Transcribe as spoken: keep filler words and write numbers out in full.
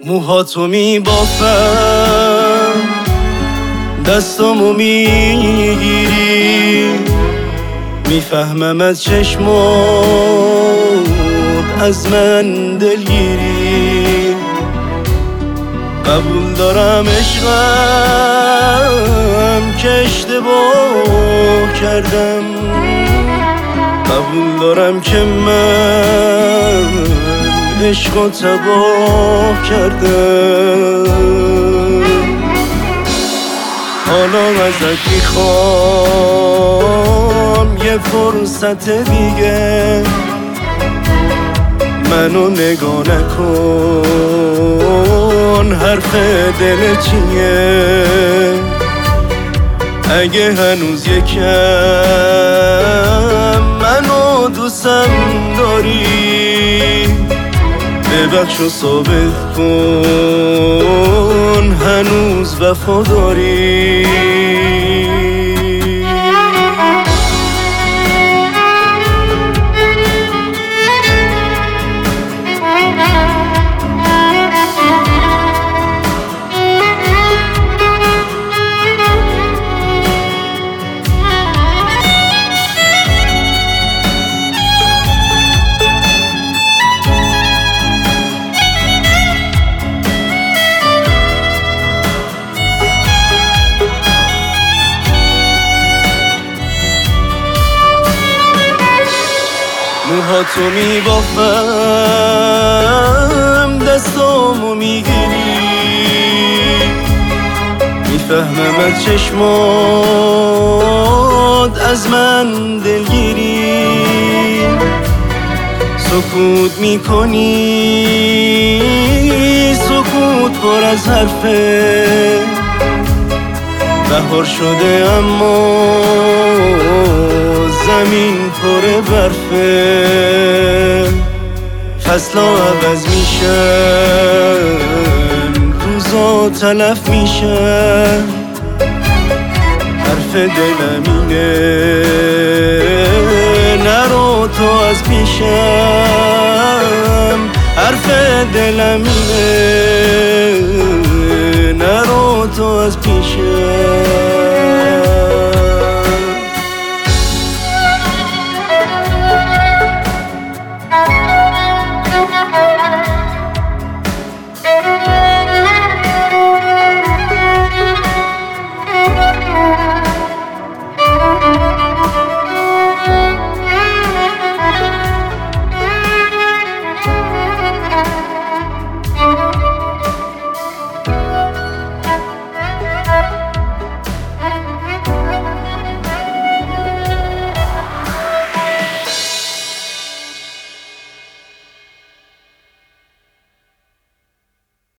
موهاتو میبافم، دستامو میگیری، میفهمم از چشمات از من دلگیری. قبول دارم عشقم که اشتباه کردم، قبول دارم که من عشقو تباه کردم. حالا ازت میخوام یه فرصت دیگه، منو نگاه نکن، حرف دل چیه؟ اگه هنوز یکم منو دوستم داری، ببخش و ثابت کن هنوز وفاداری. موهاتو میبافم، دستامو میگیری، میفهمم از چشمات از من دلگیری. سکوت میکنی، سکوت پر از حرفه، بهار شده اما زمین پر برفه. فصلا عوض میشن، روزا تلف میشن، حرف دلم اینه نرو تو از پیشم، حرف دلم اینه نرو تو از پیشم.